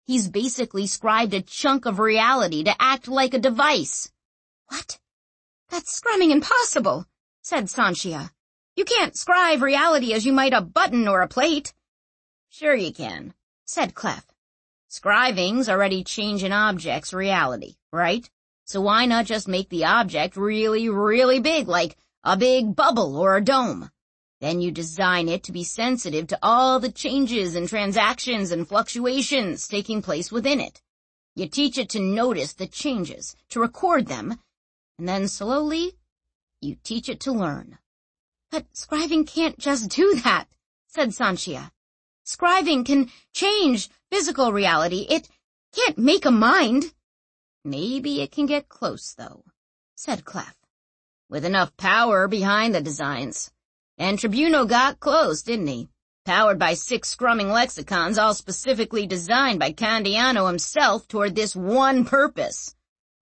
He's basically scribed a chunk of reality to act like a device. What? That's scrumming impossible, said Sanchia. You can't scribe reality as you might a button or a plate. Sure you can, said Clef. Scribing's already changing object's reality, right? So why not just make the object really, really big, like a big bubble or a dome? Then you design it to be sensitive to all the changes and transactions and fluctuations taking place within it. You teach it to notice the changes, to record them, and then slowly, you teach it to learn. But scribing can't just do that, said Sanchia. Scribing can change physical reality. It can't make a mind. Maybe it can get close, though, said Clef. With enough power behind the designs. And Tribuno got close, didn't he? Powered by 6 scrumming lexicons, all specifically designed by Candiano himself toward this one purpose.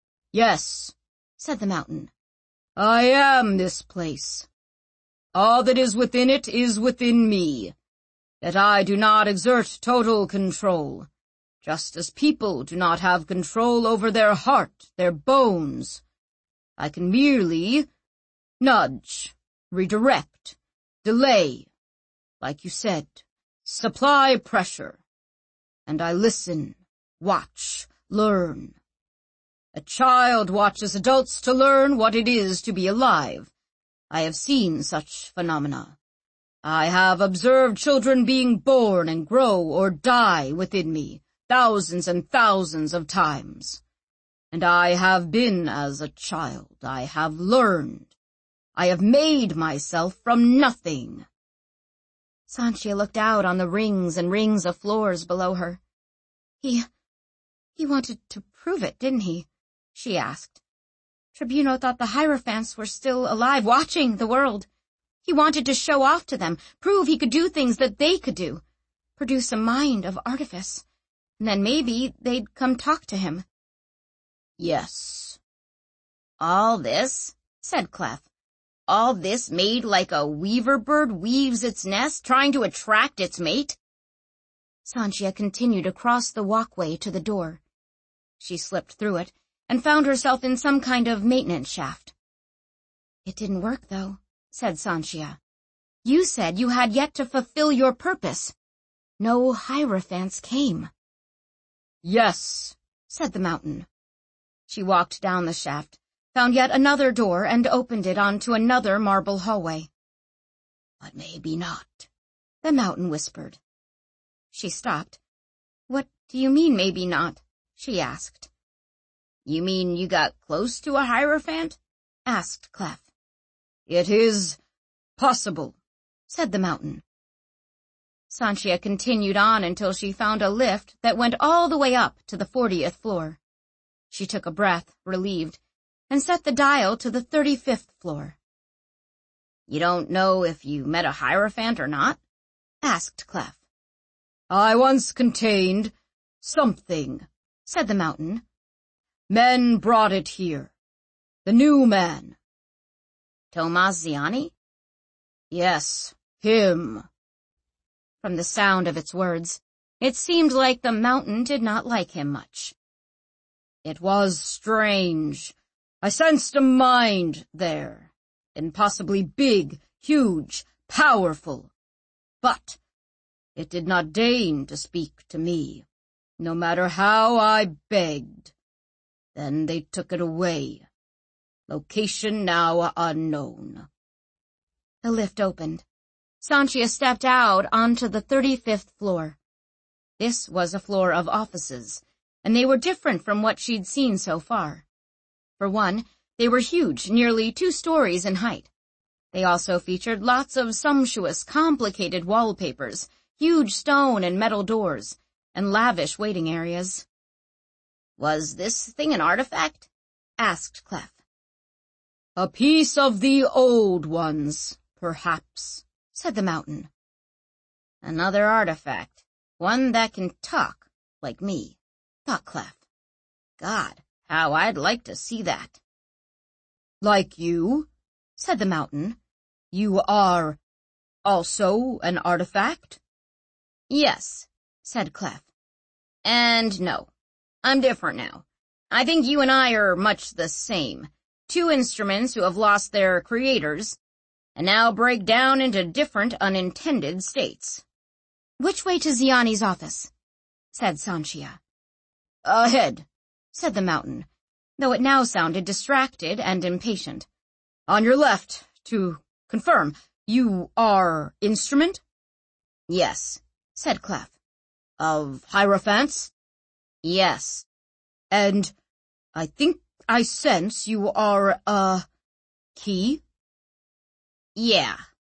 Yes, said the mountain. I am this place. All that is within it is within me. That I do not exert total control, just as people do not have control over their heart, their bones. I can merely nudge, redirect, delay, like you said, supply pressure. And I listen, watch, learn. A child watches adults to learn what it is to be alive. I have seen such phenomena. I have observed children being born and grow or die within me thousands and thousands of times. And I have been as a child. I have learned. I have made myself from nothing. Sanchia looked out on the rings and rings of floors below her. He wanted to prove it, didn't he? She asked. Tribuno thought the Hierophants were still alive, watching the world. He wanted to show off to them, prove he could do things that they could do, produce a mind of artifice, and then maybe they'd come talk to him. Yes. All this, said Clef, all this made like a weaver bird weaves its nest, trying to attract its mate? Sanchia continued across the walkway to the door. She slipped through it and found herself in some kind of maintenance shaft. It didn't work, though, said Sanchia. You said you had yet to fulfill your purpose. No Hierophants came. Yes, said the mountain. She walked down the shaft, found yet another door, and opened it onto another marble hallway. But maybe not, the mountain whispered. She stopped. What do you mean, maybe not? She asked. You mean you got close to a Hierophant? Asked Clef. It is possible, said the mountain. Sanchia continued on until she found a lift that went all the way up to the 40th floor. She took a breath, relieved, and set the dial to the 35th floor. You don't know if you met a Hierophant or not? Asked Clef. I once contained something, said the mountain. Men brought it here. The new man. Tomas Ziani? Yes, him. From the sound of its words, it seemed like the mountain did not like him much. It was strange. I sensed a mind there, impossibly big, huge, powerful. But it did not deign to speak to me, no matter how I begged. Then they took it away. Location now unknown. The lift opened. Sanchia stepped out onto the 35th floor. This was a floor of offices, and they were different from what she'd seen so far. For one, they were huge, nearly 2 stories in height. They also featured lots of sumptuous, complicated wallpapers, huge stone and metal doors, and lavish waiting areas. Was this thing an artifact? Asked Clef. A piece of the old ones, perhaps, said the mountain. Another artifact, one that can talk, like me, thought Clef. God, how I'd like to see that. Like you, said the mountain. You are also an artifact? Yes, said Clef. And no, I'm different now. I think you and I are much the same. Two instruments who have lost their creators, and now break down into different unintended states. "Which way to Ziani's office?" said Sanchia. "Ahead," said the mountain, though it now sounded distracted and impatient. "On your left. To confirm, you are instrument?" "Yes," said Clef. "Of Hierophants?" "Yes." "And I think I sense you are a key?" "Yeah."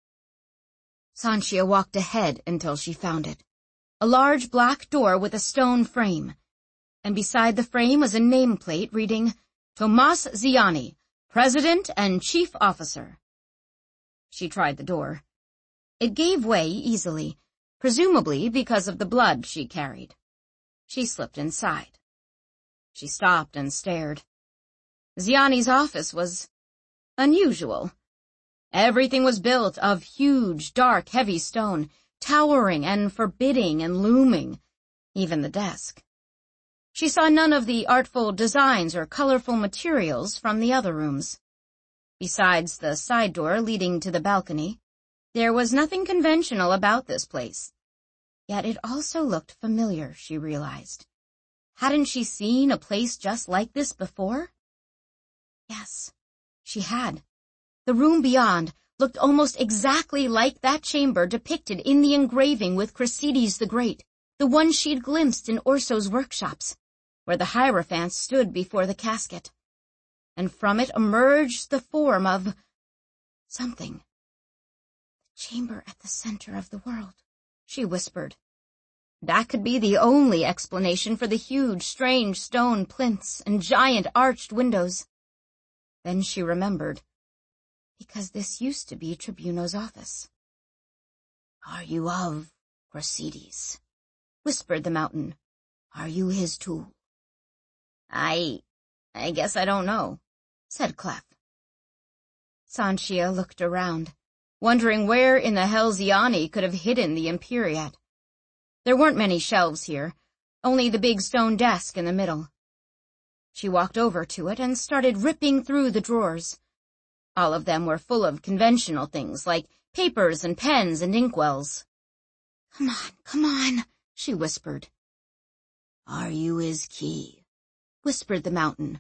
Sanchia walked ahead until she found it. A large black door with a stone frame, and beside the frame was a nameplate reading, "Tomas Ziani, President and Chief Officer." She tried the door. It gave way easily, presumably because of the blood she carried. She slipped inside. She stopped and stared. Ziani's office was unusual. Everything was built of huge, dark, heavy stone, towering and forbidding and looming, even the desk. She saw none of the artful designs or colorful materials from the other rooms. Besides the side door leading to the balcony, there was nothing conventional about this place. Yet it also looked familiar, she realized. Hadn't she seen a place just like this before? Yes, she had. The room beyond looked almost exactly like that chamber depicted in the engraving with Chrysides the Great, the one she'd glimpsed in Orso's workshops, where the Hierophant stood before the casket. And from it emerged the form of something. "The chamber at the center of the world," she whispered. That could be the only explanation for the huge, strange stone plinths and giant arched windows. Then she remembered. Because this used to be Tribuno's office. "Are you of Chrysides?" whispered the mountain. "Are you his tool?" I guess I don't know," said Clef. Sanchia looked around, wondering where in the hell Ziani could have hidden the Imperiat. There weren't many shelves here, only the big stone desk in the middle. She walked over to it and started ripping through the drawers. All of them were full of conventional things like papers and pens and inkwells. Come on," she whispered. "Are you his key?" whispered the mountain.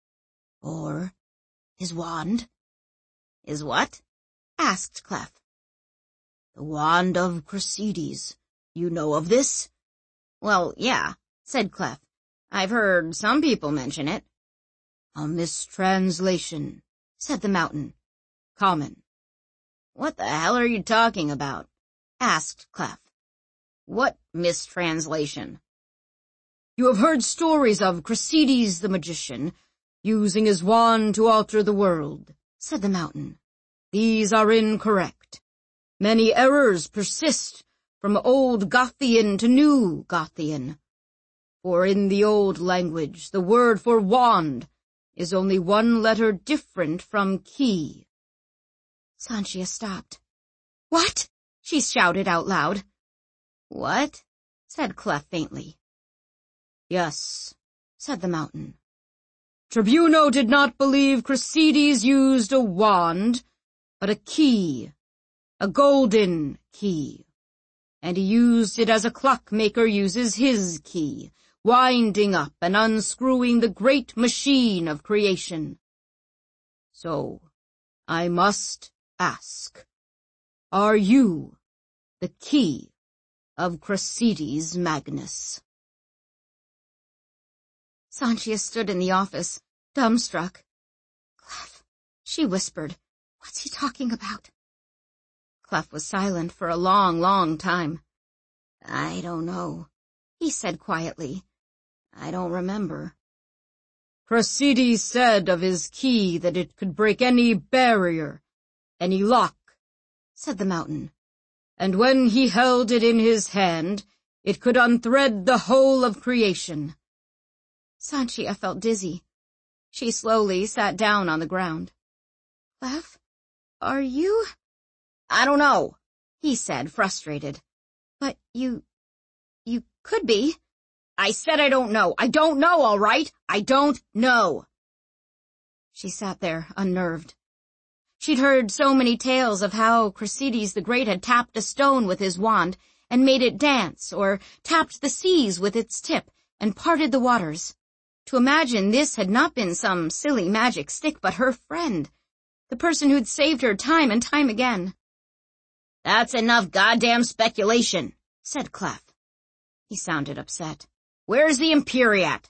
"Or his wand?" "Is what?" asked Clef. "The wand of Chrysides. You know of this?" "Well, yeah," said Clef. "I've heard some people mention it." "A mistranslation," said the mountain. "Common." "What the hell are you talking about?" asked Clef. "What mistranslation?" "You have heard stories of Chrysides the magician, using his wand to alter the world," said the mountain. "These are incorrect. Many errors persist from Old Gothian to New Gothian. For in the old language, the word for wand is only one letter different from key." Sanchia stopped. "What?" she shouted out loud. "What?" said Clef faintly. "Yes," said the mountain. "Tribuno did not believe Chrysides used a wand, but a key, a golden key. And he used it as a clockmaker uses his key, winding up and unscrewing the great machine of creation. So, I must ask, are you the key of Chrysides Magnus?" Sanchia stood in the office, dumbstruck. "Clef," she whispered, "what's he talking about?" Clef was silent for a long, long time. "I don't know," he said quietly. "I don't remember." "Chrysides said of his key that it could break any barrier, any lock," said the mountain. "And when he held it in his hand, it could unthread the whole of creation." Sanchia felt dizzy. She slowly sat down on the ground. "Clef, are you—" "I don't know," he said, frustrated. "But you could be." I said I don't know. I don't know, all right? I don't know. She sat there, unnerved. She'd heard so many tales of how Crescides the Great had tapped a stone with his wand and made it dance, or tapped the seas with its tip and parted the waters. To imagine this had not been some silly magic stick, but her friend, the person who'd saved her time and time again. That's enough goddamn speculation, said Clef. He sounded upset. Where's the Imperiat?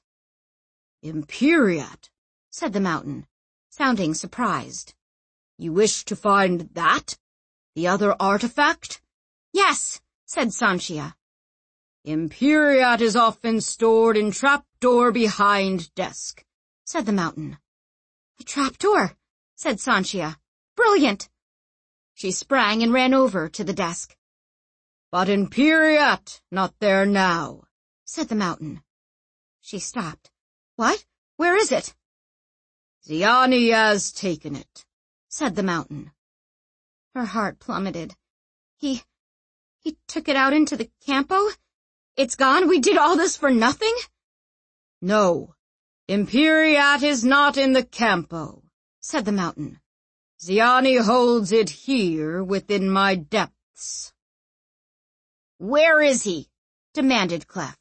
Imperiat, said the mountain, sounding surprised. You wish to find that? The other artifact? Yes, said Sanchia. Imperiat is often stored in trapdoor behind desk, said the mountain. A trapdoor, said Sanchia. Brilliant! She sprang and ran over to the desk. But Imperiat, not there now, said the mountain. She stopped. What? Where is it? Ziani has taken it, said the mountain. Her heart plummeted. He took it out into the Campo? It's gone? We did all this for nothing? No, Imperiat is not in the Campo, said the mountain. Ziani holds it here within my depths. Where is he? Demanded Clef.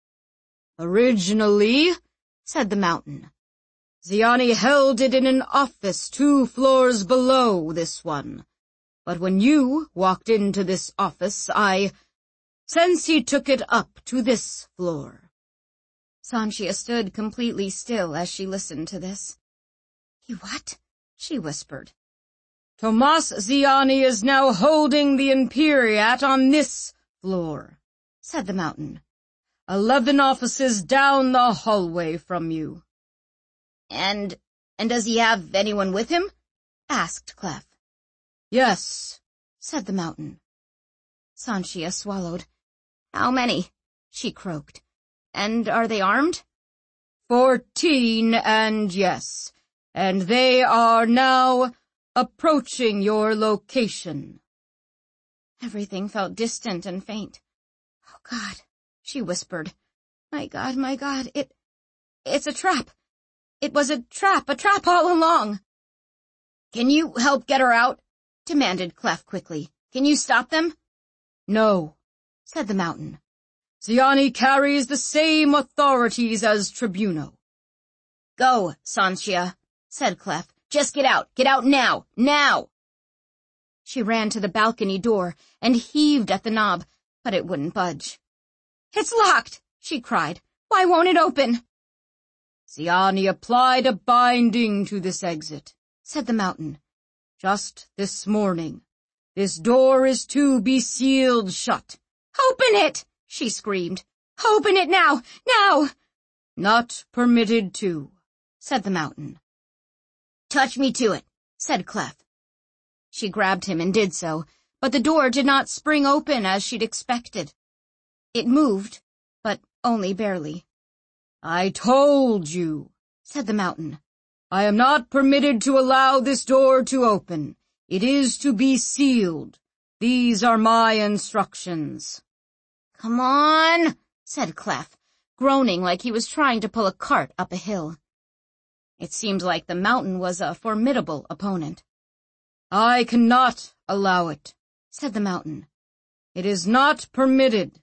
Originally, said the mountain, Ziani held it in an office 2 floors below this one. But when you walked into this office, since he took it up to this floor. Sanchia stood completely still as she listened to this. He what? She whispered. Tomas Ziani is now holding the Imperiat on this floor, said the mountain. 11 offices down the hallway from you. And does he have anyone with him? Asked Clef. Yes, said the mountain. Sanchia swallowed. How many? She croaked. And are they armed? 14, and yes, and they are now approaching your location. Everything felt distant and faint. Oh, God, she whispered. My God, it's a trap. It was a trap all along. Can you help get her out? Demanded Clef quickly. Can you stop them? No, said the mountain. Ziani carries the same authorities as Tribuno. Go, Sanchia, said Clef. Just get out. Get out now. Now! She ran to the balcony door and heaved at the knob, but it wouldn't budge. It's locked, she cried. Why won't it open? Ziani applied a binding to this exit, said the mountain. Just this morning. This door is to be sealed shut. Open it, she screamed. Open it now, now! Not permitted to, said the mountain. Touch me to it, said Clef. She grabbed him and did so, but the door did not spring open as she'd expected. It moved, but only barely. I told you, said the mountain. I am not permitted to allow this door to open. It is to be sealed. These are my instructions. Come on, said Clef, groaning like he was trying to pull a cart up a hill. It seemed like the mountain was a formidable opponent. I cannot allow it, said the mountain. It is not permitted.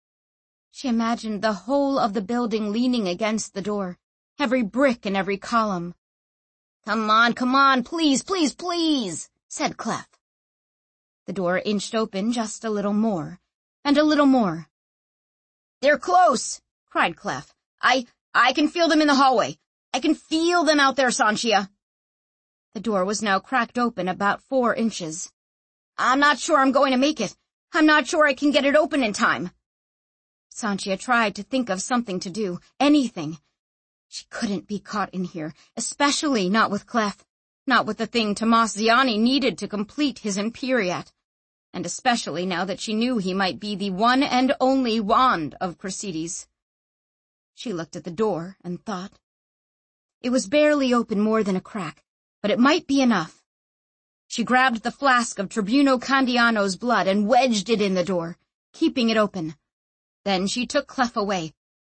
She imagined the whole of the building leaning against the door, every brick and every column. Come on, please, please, please, said Clef. The door inched open just a little more, and a little more. They're close, cried Clef. I can feel them in the hallway. I can feel them out there, Sanchia. The door was now cracked open about 4 inches. I'm not sure I'm going to make it. I'm not sure I can get it open in time. Sanchia tried to think of something to do, anything. She couldn't be caught in here, especially not with Clef, not with the thing Tomas Ziani needed to complete his Imperiat, and especially now that she knew he might be the one and only wand of Crescides. She looked at the door and thought. It was barely open more than a crack, but it might be enough. She grabbed the flask of Tribuno Candiano's blood and wedged it in the door, keeping it open. Then she took Clef away,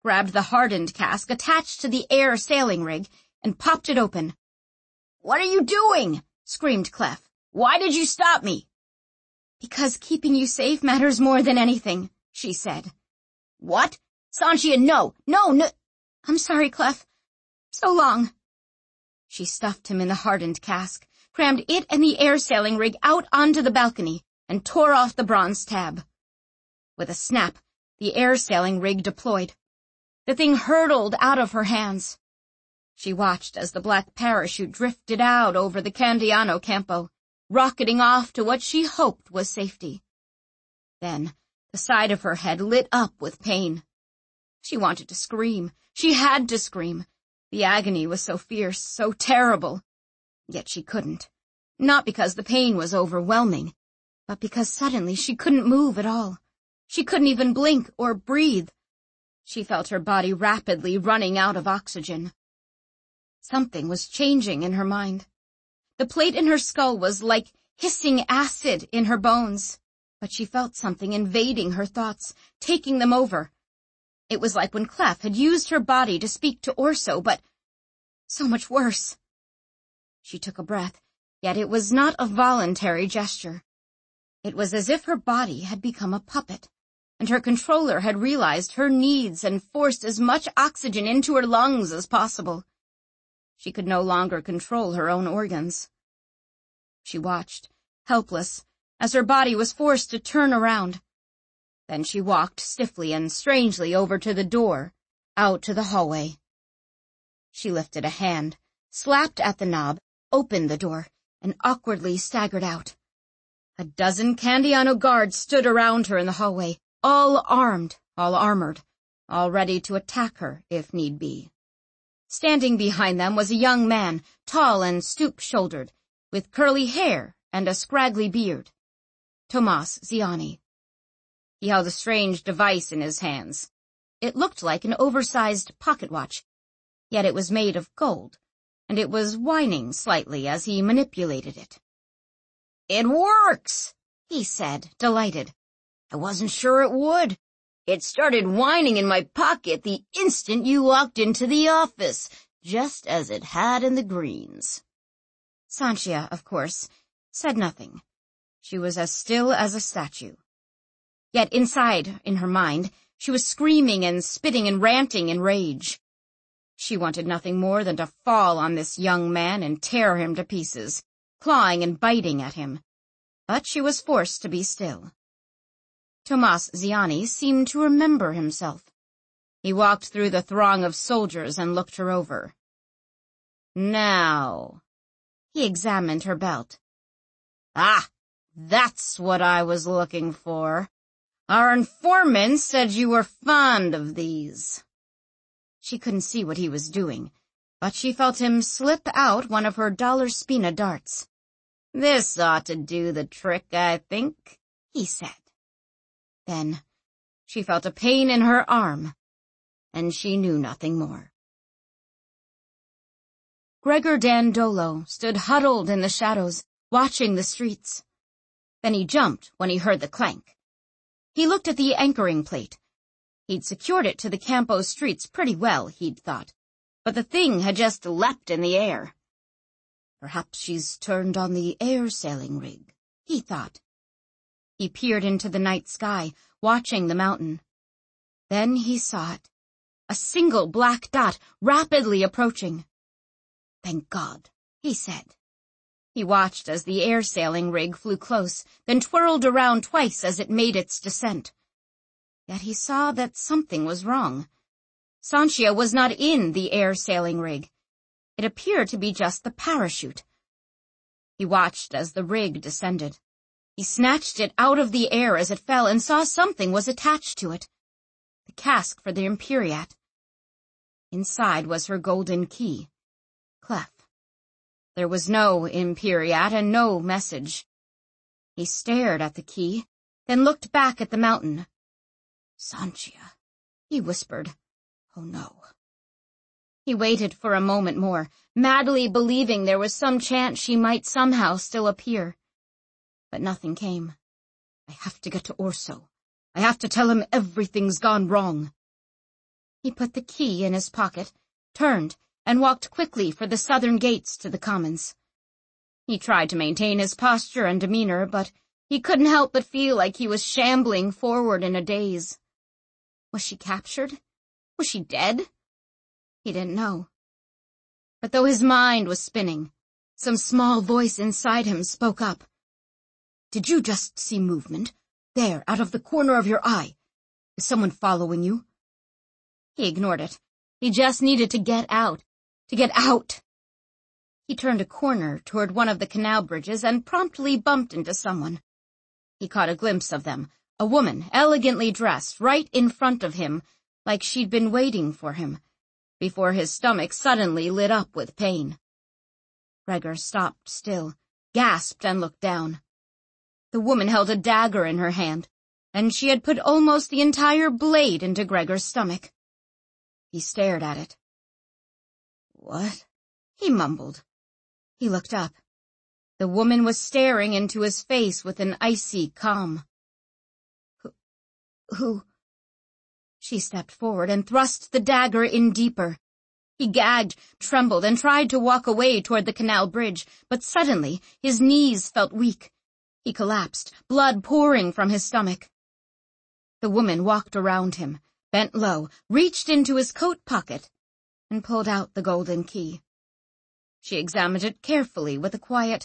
grabbed the hardened cask attached to the air sailing rig, and popped it open. "What are you doing?" screamed Clef. "Why did you stop me?" "Because keeping you safe matters more than anything," she said. "What? Sanchia, no! No! "I'm sorry, Clef. So long." She stuffed him in the hardened cask, crammed it and the air sailing rig out onto the balcony, and tore off the bronze tab. With a snap, the air sailing rig deployed. The thing hurtled out of her hands. She watched as the black parachute drifted out over the Candiano Campo, rocketing off to what she hoped was safety. Then, the side of her head lit up with pain. She wanted to scream. She had to scream. The agony was so fierce, so terrible. Yet she couldn't. Not because the pain was overwhelming, but because suddenly she couldn't move at all. She couldn't even blink or breathe. She felt her body rapidly running out of oxygen. Something was changing in her mind. The plate in her skull was like hissing acid in her bones, but she felt something invading her thoughts, taking them over. It was like when Clef had used her body to speak to Orso, but so much worse. She took a breath, yet it was not a voluntary gesture. It was as if her body had become a puppet, and her controller had realized her needs and forced as much oxygen into her lungs as possible. She could no longer control her own organs. She watched, helpless, as her body was forced to turn around. Then she walked stiffly and strangely over to the door, out to the hallway. She lifted a hand, slapped at the knob, opened the door, and awkwardly staggered out. A dozen Candiano guards stood around her in the hallway, all armed, all armored, all ready to attack her if need be. Standing behind them was a young man, tall and stoop-shouldered, with curly hair and a scraggly beard. Tomas Ziani. He held a strange device in his hands. It looked like an oversized pocket watch, yet it was made of gold, and it was whining slightly as he manipulated it. "It works," he said, delighted. "I wasn't sure it would. It started whining in my pocket the instant you walked into the office, just as it had in the Greens." Sanchia, of course, said nothing. She was as still as a statue. Yet inside, in her mind, she was screaming and spitting and ranting in rage. She wanted nothing more than to fall on this young man and tear him to pieces, clawing and biting at him. But she was forced to be still. Tomas Ziani seemed to remember himself. He walked through the throng of soldiers and looked her over. "Now," he examined her belt. "Ah, that's what I was looking for. Our informant said you were fond of these." She couldn't see what he was doing, but she felt him slip out one of her dollar spina darts. "This ought to do the trick, I think," he said. Then she felt a pain in her arm, and she knew nothing more. Gregor Dandolo stood huddled in the shadows, watching the streets. Then he jumped when he heard the clank. He looked at the anchoring plate. He'd secured it to the Campo streets pretty well, he'd thought, but the thing had just leapt in the air. Perhaps she's turned on the air sailing rig, he thought. He peered into the night sky, watching the mountain. Then he saw it, a single black dot rapidly approaching. "Thank God," he said. He watched as the air sailing rig flew close, then twirled around twice as it made its descent. Yet he saw that something was wrong. Sanchia was not in the air sailing rig. It appeared to be just the parachute. He watched as the rig descended. He snatched it out of the air as it fell and saw something was attached to it. The cask for the Imperiat. Inside was her golden key. Clef. There was no Imperiat and no message. He stared at the key, then looked back at the mountain. "Sanchia," he whispered. "Oh no." He waited for a moment more, madly believing there was some chance she might somehow still appear. But nothing came. "I have to get to Orso. I have to tell him everything's gone wrong." He put the key in his pocket, turned, and walked quickly for the southern gates to the commons. He tried to maintain his posture and demeanor, but he couldn't help but feel like he was shambling forward in a daze. Was she captured? Was she dead? He didn't know. But though his mind was spinning, some small voice inside him spoke up. "Did you just see movement? There, out of the corner of your eye. Is someone following you?" He ignored it. He just needed to get out. To get out! He turned a corner toward one of the canal bridges and promptly bumped into someone. He caught a glimpse of them, a woman, elegantly dressed, right in front of him, like she'd been waiting for him, before his stomach suddenly lit up with pain. Gregor stopped still, gasped, and looked down. The woman held a dagger in her hand, and she had put almost the entire blade into Gregor's stomach. He stared at it. "What?" he mumbled. He looked up. The woman was staring into his face with an icy calm. Who? She stepped forward and thrust the dagger in deeper. He gagged, trembled, and tried to walk away toward the canal bridge, but suddenly his knees felt weak. He collapsed, blood pouring from his stomach. The woman walked around him, bent low, reached into his coat pocket, and pulled out the golden key. She examined it carefully with a quiet,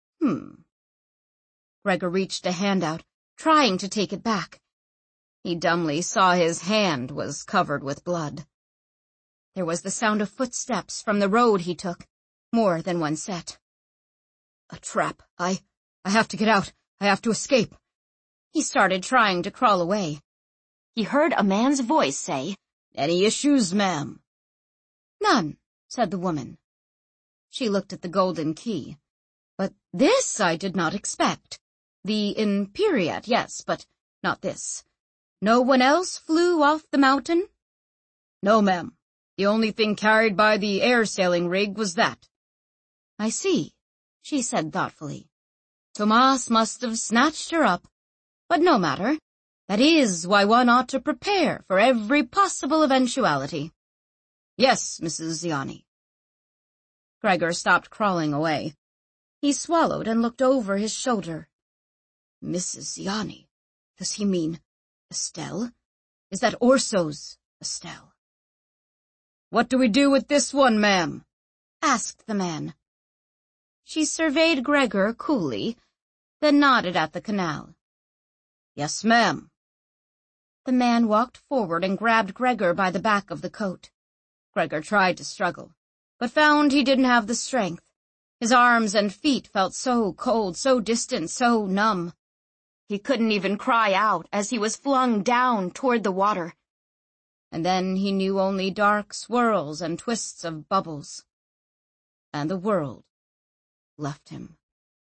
Gregor reached a hand out, trying to take it back. He dumbly saw his hand was covered with blood. There was the sound of footsteps from the road he took, more than one set. "A trap. I have to get out. I have to escape." He started trying to crawl away. He heard a man's voice say, "Any issues, ma'am?" "None," said the woman. She looked at the golden key. "But this I did not expect. The Imperiat, yes, but not this. No one else flew off the mountain?" "No, ma'am. The only thing carried by the air-sailing rig was that." "I see," she said thoughtfully. "Tomas must have snatched her up. But no matter. That is why one ought to prepare for every possible eventuality." "Yes, Mrs. Ziani." Gregor stopped crawling away. He swallowed and looked over his shoulder. "Mrs. Ziani? Does he mean Estelle? Is that Orso's Estelle?" "What do we do with this one, ma'am?" asked the man. She surveyed Gregor coolly, then nodded at the canal. "Yes, ma'am." The man walked forward and grabbed Gregor by the back of the coat. Gregor tried to struggle, but found he didn't have the strength. His arms and feet felt so cold, so distant, so numb. He couldn't even cry out as he was flung down toward the water. And then he knew only dark swirls and twists of bubbles. And the world left him.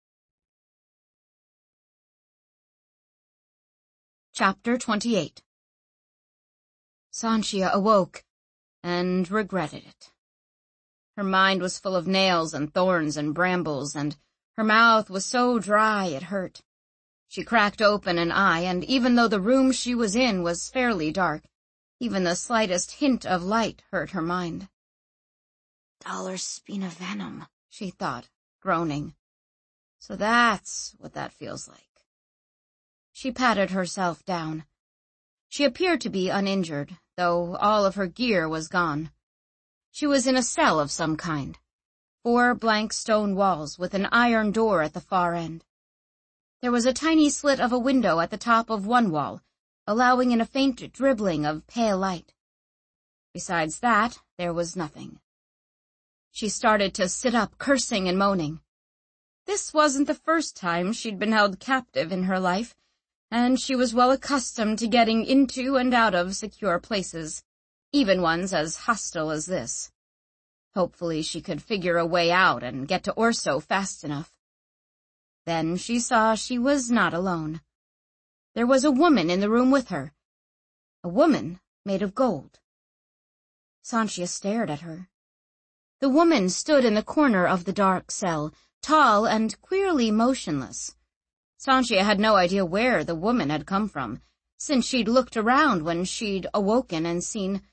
Chapter 28. Sanchia awoke and regretted it. Her mind was full of nails and thorns and brambles, and her mouth was so dry it hurt. She cracked open an eye, and even though the room she was in was fairly dark, even the slightest hint of light hurt her mind. "Dollar spina venom," she thought, groaning. "So that's what that feels like." She patted herself down. She appeared to be uninjured, though all of her gear was gone. She was in a cell of some kind. 4 blank stone walls with an iron door at the far end. There was a tiny slit of a window at the top of one wall, allowing in a faint dribbling of pale light. Besides that, there was nothing. She started to sit up, cursing and moaning. This wasn't the first time she'd been held captive in her life, and she was well accustomed to getting into and out of secure places, even ones as hostile as this. Hopefully she could figure a way out and get to Orso fast enough. Then she saw she was not alone. There was a woman in the room with her. A woman made of gold. Sanchia stared at her. The woman stood in the corner of the dark cell, tall and queerly motionless. Sanchia had no idea where the woman had come from, since she'd looked around when she'd awoken and seen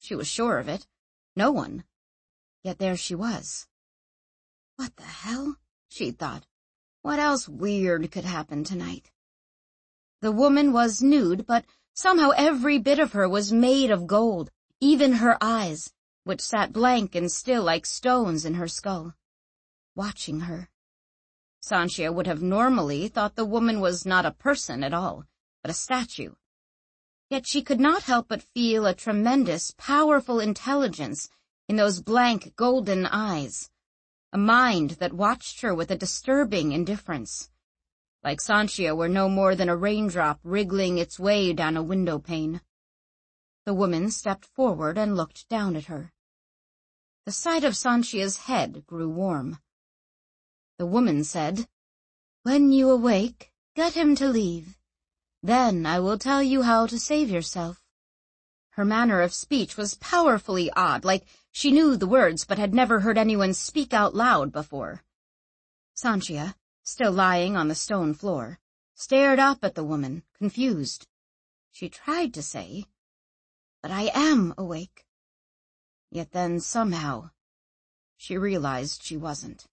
She was sure of it. No one. Yet there she was. What the hell? She thought. What else weird could happen tonight? The woman was nude, but somehow every bit of her was made of gold, even her eyes, which sat blank and still like stones in her skull, watching her. Sanchia would have normally thought the woman was not a person at all, but a statue. Yet she could not help but feel a tremendous, powerful intelligence in those blank, golden eyes, a mind that watched her with a disturbing indifference, like Sanchia were no more than a raindrop wriggling its way down a window pane. The woman stepped forward and looked down at her. The sight of Sanchia's head grew warm. The woman said, "When you awake, get him to leave. Then I will tell you how to save yourself." Her manner of speech was powerfully odd, like she knew the words but had never heard anyone speak out loud before. Sanchia, still lying on the stone floor, stared up at the woman, confused. She tried to say, "But I am awake." Yet then, somehow, she realized she wasn't.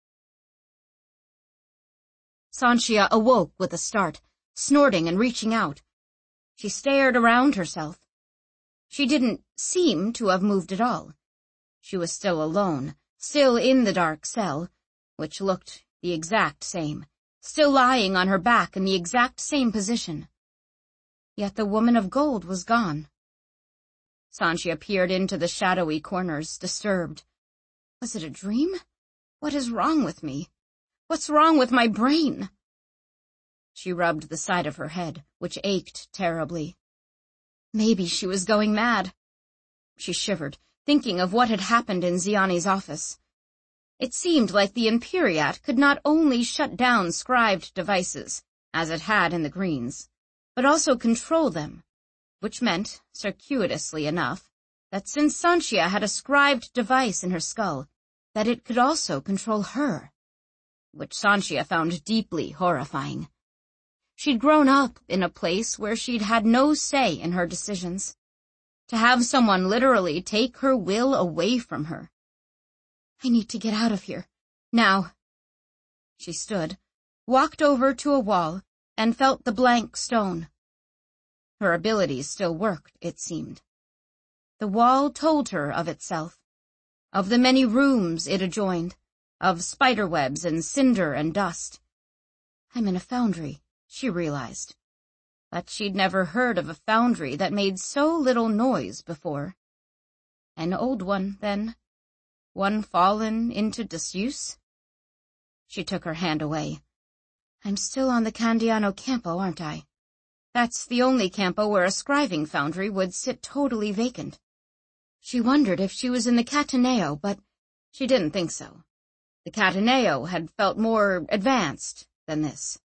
Sanchia awoke with a start, snorting and reaching out. She stared around herself. She didn't seem to have moved at all. She was still alone, still in the dark cell, which looked the exact same, still lying on her back in the exact same position. Yet the woman of gold was gone. Sanchia peered into the shadowy corners, disturbed. Was it a dream? What is wrong with me? What's wrong with my brain? She rubbed the side of her head, which ached terribly. Maybe she was going mad. She shivered, thinking of what had happened in Ziani's office. It seemed like the Imperiat could not only shut down scribed devices, as it had in the Greens, but also control them, which meant, circuitously enough, that since Sanchia had a scribed device in her skull, that it could also control her, which Sanchia found deeply horrifying. She'd grown up in a place where she'd had no say in her decisions. To have someone literally take her will away from her. I need to get out of here. Now. She stood, walked over to a wall, and felt the blank stone. Her abilities still worked, it seemed. The wall told her of itself, of the many rooms it adjoined, of spiderwebs and cinder and dust. I'm in a foundry, she realized. But she'd never heard of a foundry that made so little noise before. An old one, then? One fallen into disuse? She took her hand away. I'm still on the Candiano Campo, aren't I? That's the only campo where a scriving foundry would sit totally vacant. She wondered if she was in the Cataneo, but she didn't think so. The Cataneo had felt more advanced than this.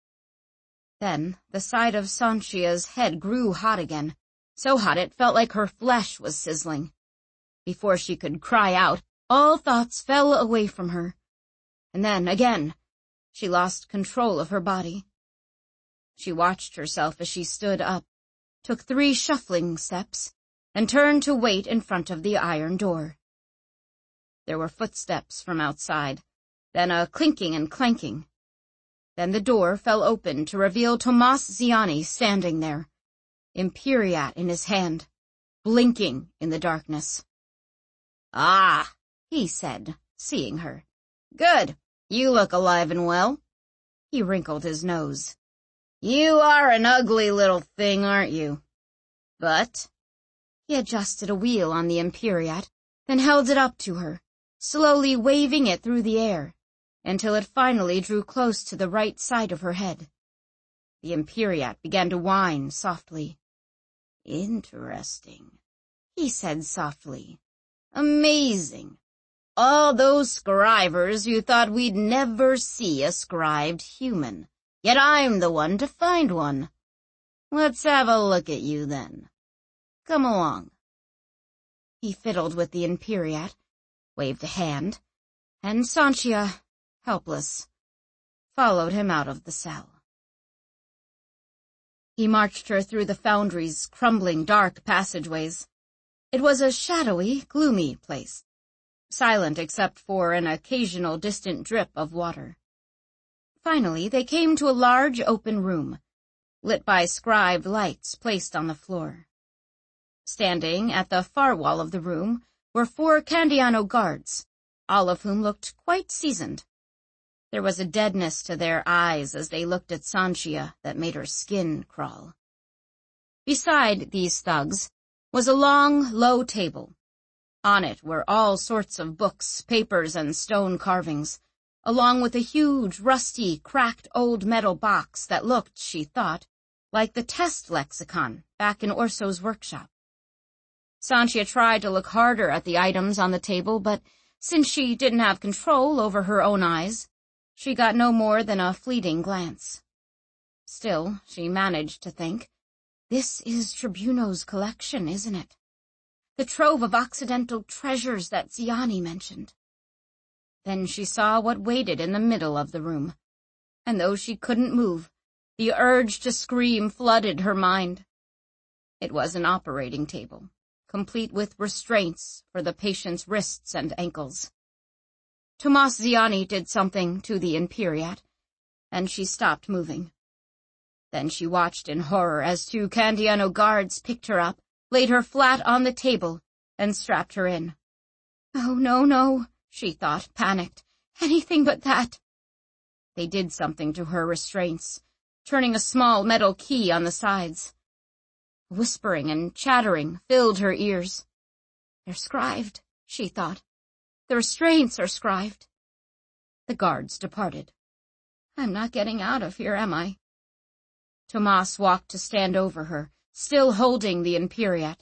Then the side of Sanchia's head grew hot again, so hot it felt like her flesh was sizzling. Before she could cry out, all thoughts fell away from her. And then, again, she lost control of her body. She watched herself as she stood up, took 3 shuffling steps, and turned to wait in front of the iron door. There were footsteps from outside, then a clinking and clanking. Then the door fell open to reveal Tomas Ziani standing there, Imperiat in his hand, blinking in the darkness. "Ah," he said, seeing her. "Good. You look alive and well." He wrinkled his nose. "You are an ugly little thing, aren't you? But—" He adjusted a wheel on the Imperiat, then held it up to her, slowly waving it through the air, until it finally drew close to the right side of her head. The Imperiat began to whine softly. "Interesting," he said softly. "Amazing. All those scrivers who thought we'd never see a scribed human. Yet I'm the one to find one. Let's have a look at you then. Come along." He fiddled with the Imperiat, waved a hand, and Sanchia, helpless, followed him out of the cell. He marched her through the foundry's crumbling dark passageways. It was a shadowy, gloomy place, silent except for an occasional distant drip of water. Finally, they came to a large open room, lit by scribed lights placed on the floor. Standing at the far wall of the room were 4 Candiano guards, all of whom looked quite seasoned. There was a deadness to their eyes as they looked at Sanchia that made her skin crawl. Beside these thugs was a long, low table. On it were all sorts of books, papers, and stone carvings, along with a huge, rusty, cracked old metal box that looked, she thought, like the test lexicon back in Orso's workshop. Sanchia tried to look harder at the items on the table, but since she didn't have control over her own eyes, she got no more than a fleeting glance. Still, she managed to think, this is Tribuno's collection, isn't it? The trove of Occidental treasures that Ziani mentioned. Then she saw what waited in the middle of the room, and though she couldn't move, the urge to scream flooded her mind. It was an operating table, complete with restraints for the patient's wrists and ankles. Tomas Ziani did something to the Imperiat, and she stopped moving. Then she watched in horror as 2 Candiano guards picked her up, laid her flat on the table, and strapped her in. Oh, no, she thought, panicked. Anything but that. They did something to her restraints, turning a small metal key on the sides. Whispering and chattering filled her ears. They're scribed, she thought. The restraints are scribed. The guards departed. I'm not getting out of here, am I? Tomas walked to stand over her, still holding the Imperiat.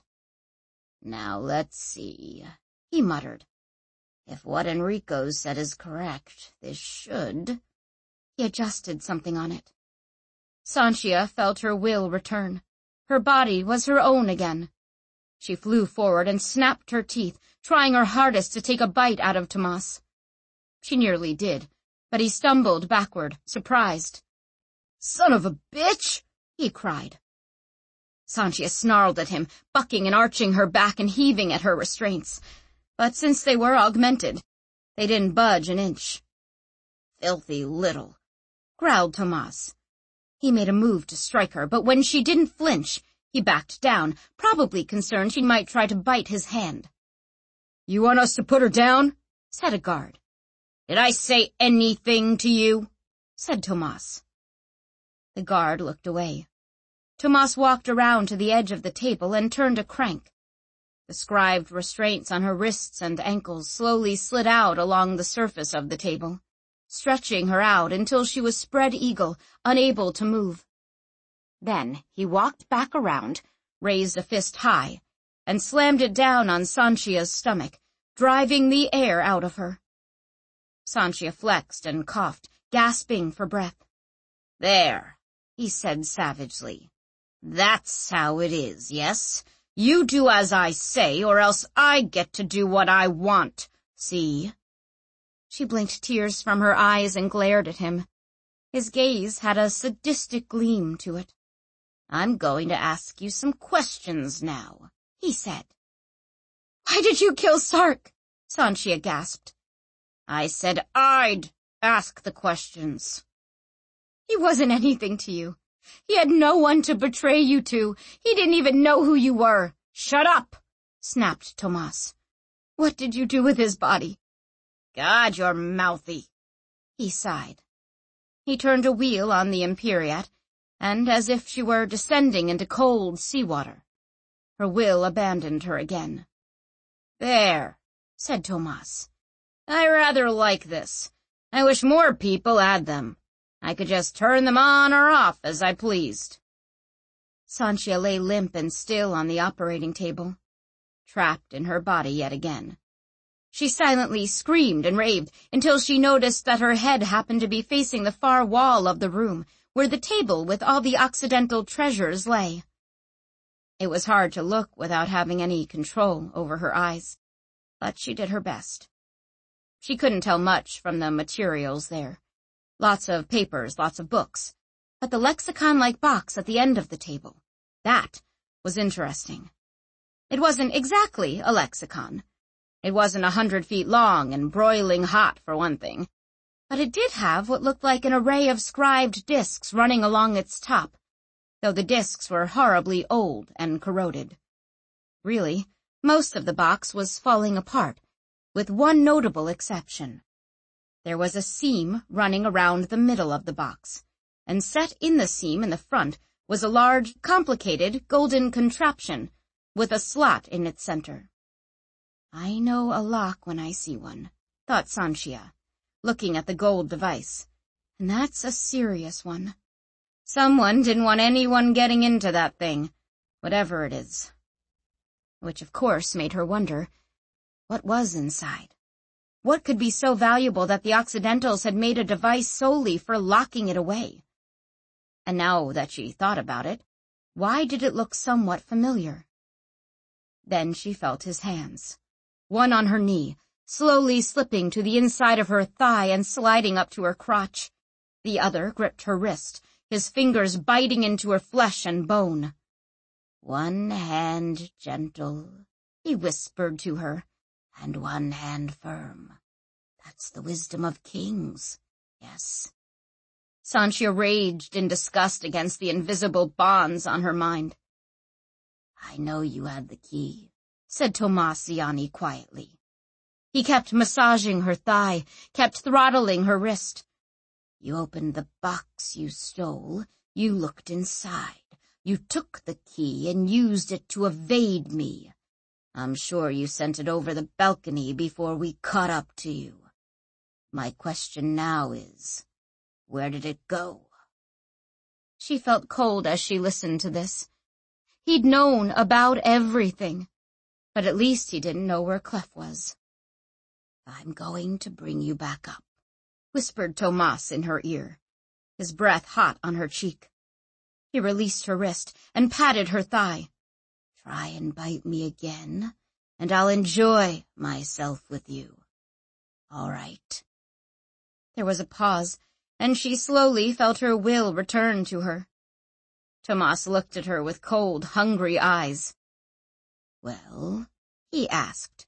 Now let's see, he muttered. If what Enrico said is correct, this should... He adjusted something on it. Sanchia felt her will return. Her body was her own again. She flew forward and snapped her teeth, trying her hardest to take a bite out of Tomas. She nearly did, but he stumbled backward, surprised. Son of a bitch! He cried. Sanchia snarled at him, bucking and arching her back and heaving at her restraints. But since they were augmented, they didn't budge an inch. Filthy little, growled Tomas. He made a move to strike her, but when she didn't flinch, he backed down, probably concerned she might try to bite his hand. You want us to put her down? Said a guard. Did I say anything to you? Said Tomas. The guard looked away. Tomas walked around to the edge of the table and turned a crank. The scribed restraints on her wrists and ankles slowly slid out along the surface of the table, stretching her out until she was spread eagle, unable to move. Then he walked back around, raised a fist high, and slammed it down on Sanchia's stomach, driving the air out of her. Sanchia flexed and coughed, gasping for breath. There, he said savagely. That's how it is, yes? You do as I say, or else I get to do what I want. See? She blinked tears from her eyes and glared at him. His gaze had a sadistic gleam to it. I'm going to ask you some questions now, he said. Why did you kill Sark? Sanchia gasped. I said I'd ask the questions. He wasn't anything to you. He had no one to betray you to. He didn't even know who you were. Shut up, snapped Tomas. What did you do with his body? God, you're mouthy, he sighed. He turned a wheel on the Imperiat, and as if she were descending into cold seawater, her will abandoned her again. There, said Tomas. I rather like this. I wish more people had them. I could just turn them on or off as I pleased. Sanchia lay limp and still on the operating table, trapped in her body yet again. She silently screamed and raved until she noticed that her head happened to be facing the far wall of the room, where the table with all the Occidental treasures lay. It was hard to look without having any control over her eyes, but she did her best. She couldn't tell much from the materials there. Lots of papers, lots of books. But the lexicon-like box at the end of the table, that was interesting. It wasn't exactly a lexicon. It wasn't 100 feet long and broiling hot, for one thing. But it did have what looked like an array of scribed discs running along its top, though the discs were horribly old and corroded. Really, most of the box was falling apart, with one notable exception. There was a seam running around the middle of the box, and set in the seam in the front was a large, complicated, golden contraption with a slot in its center. I know a lock when I see one, thought Sanchia, looking at the gold device, and that's a serious one. Someone didn't want anyone getting into that thing, whatever it is. Which, of course, made her wonder, what was inside? What could be so valuable that the Occidentals had made a device solely for locking it away? And now that she thought about it, why did it look somewhat familiar? Then she felt his hands, one on her knee, slowly slipping to the inside of her thigh and sliding up to her crotch. The other gripped her wrist, his fingers biting into her flesh and bone. "One hand gentle," he whispered to her, "and one hand firm. That's the wisdom of kings, yes." Sanchia raged in disgust against the invisible bonds on her mind. "I know you had the key," said Tomas-Ziani quietly. He kept massaging her thigh, kept throttling her wrist. "You opened the box you stole, you looked inside. You took the key and used it to evade me. I'm sure you sent it over the balcony before we caught up to you. My question now is, where did it go?" She felt cold as she listened to this. He'd known about everything, but at least he didn't know where Clef was. "I'm going to bring you back up," whispered Tomas in her ear, his breath hot on her cheek. He released her wrist and patted her thigh. "Try and bite me again, and I'll enjoy myself with you. All right." There was a pause, and she slowly felt her will return to her. Tomas looked at her with cold, hungry eyes. "Well?" he asked.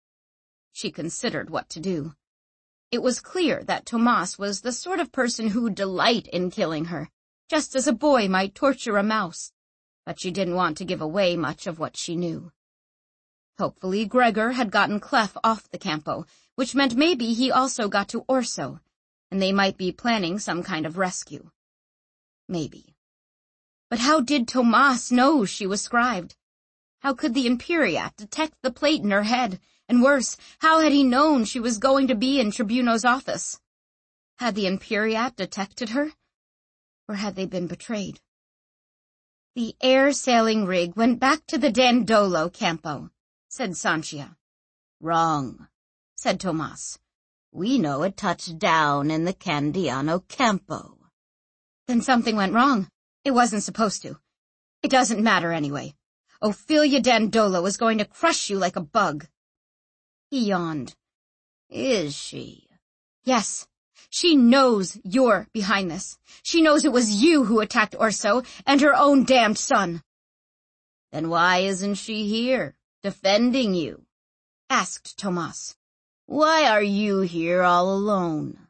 She considered what to do. It was clear that Tomas was the sort of person who'd delight in killing her, just as a boy might torture a mouse, but she didn't want to give away much of what she knew. Hopefully Gregor had gotten Clef off the Campo, which meant maybe he also got to Orso, and they might be planning some kind of rescue. Maybe. But how did Tomas know she was scribed? How could the Imperiat detect the plate in her head? And worse, how had he known she was going to be in Tribuno's office? Had the Imperiat detected her? Or had they been betrayed? "The air-sailing rig went back to the Dandolo Campo," said Sanchia. "Wrong," said Tomas. "We know it touched down in the Candiano Campo." "Then something went wrong. It wasn't supposed to. It doesn't matter anyway. Ophelia Dandolo is going to crush you like a bug." He yawned. "Is she?" "Yes. She knows you're behind this. She knows it was you who attacked Orso and her own damned son." "Then why isn't she here, defending you?" asked Tomas. "Why are you here all alone?"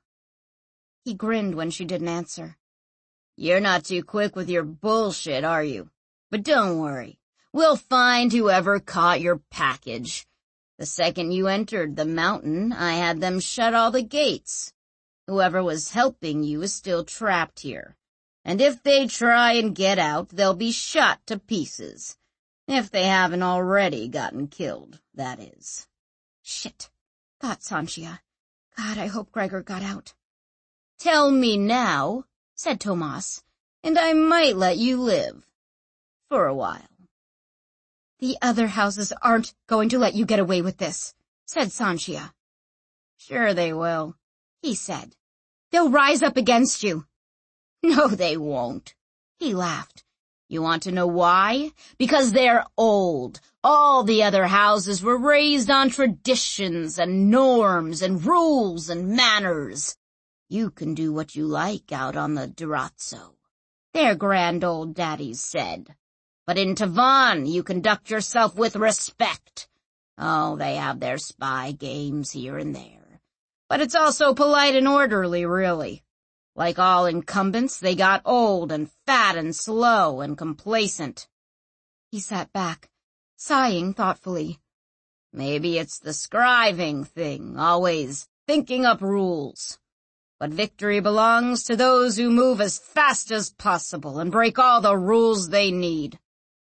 He grinned when she didn't answer. "You're not too quick with your bullshit, are you? But don't worry. We'll find whoever caught your package. The second you entered the mountain, I had them shut all the gates. Whoever was helping you is still trapped here. And if they try and get out, they'll be shot to pieces. If they haven't already gotten killed, that is." "Shit," thought Sanchia. "God, I hope Gregor got out." "Tell me now," said Tomas, "and I might let you live. For a while." "The other houses aren't going to let you get away with this," said Sanchia. "Sure they will," he said. "They'll rise up against you." "No, they won't," he laughed. "You want to know why? Because they're old. All the other houses were raised on traditions and norms and rules and manners. You can do what you like out on the Durazzo. Their grand old daddies said. But in Tavon, you conduct yourself with respect. Oh, they have their spy games here and there. But it's also polite and orderly, really. Like all incumbents, they got old and fat and slow and complacent." He sat back, sighing thoughtfully. "Maybe it's the scriving thing, always thinking up rules. But victory belongs to those who move as fast as possible and break all the rules they need.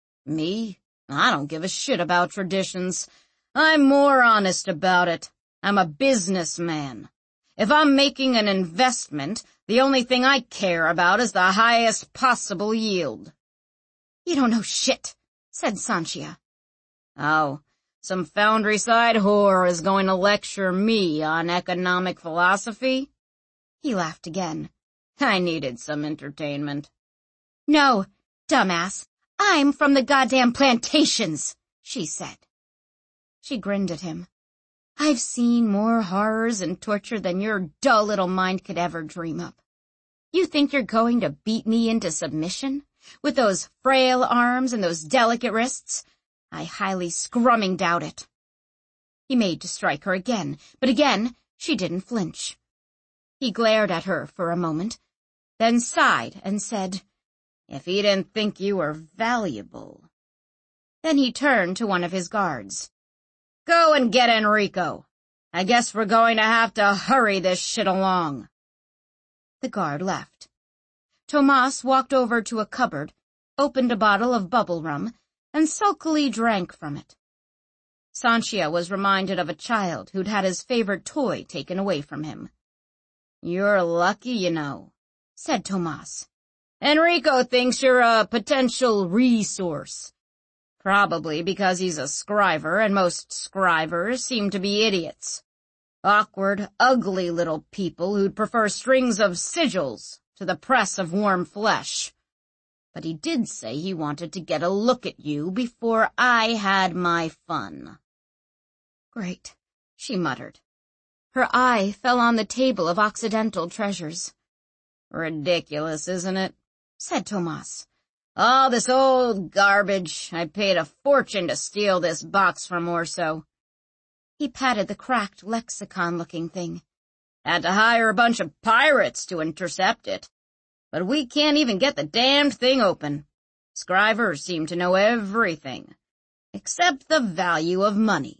Me? I don't give a shit about traditions. I'm more honest about it. I'm a businessman. If I'm making an investment, the only thing I care about is the highest possible yield." "You don't know shit," said Sanchia. "Oh, some foundry-side whore is going to lecture me on economic philosophy?" He laughed again. "I needed some entertainment." "No, dumbass. I'm from the goddamn plantations," she said. She grinned at him. "I've seen more horrors and torture than your dull little mind could ever dream up. You think you're going to beat me into submission? With those frail arms and those delicate wrists? I highly scrumming doubt it." He made to strike her again, but again she didn't flinch. He glared at her for a moment, then sighed and said, "If he didn't think you were valuable." Then he turned to one of his guards. "Go and get Enrico. I guess we're going to have to hurry this shit along." The guard left. Tomas walked over to a cupboard, opened a bottle of bubble rum, and sulkily drank from it. Sanchia was reminded of a child who'd had his favorite toy taken away from him. "You're lucky, you know," said Tomas. "Enrico thinks you're a potential resource. Probably because he's a scriver, and most scrivers seem to be idiots. Awkward, ugly little people who'd prefer strings of sigils to the press of warm flesh. But he did say he wanted to get a look at you before I had my fun." "Great," she muttered. Her eye fell on the table of Occidental treasures. "Ridiculous, isn't it?" said Tomas. "All this old garbage. I paid a fortune to steal this box from Orso." He patted the cracked lexicon-looking thing. "Had to hire a bunch of pirates to intercept it. But we can't even get the damned thing open. Scrivers seem to know everything, except the value of money."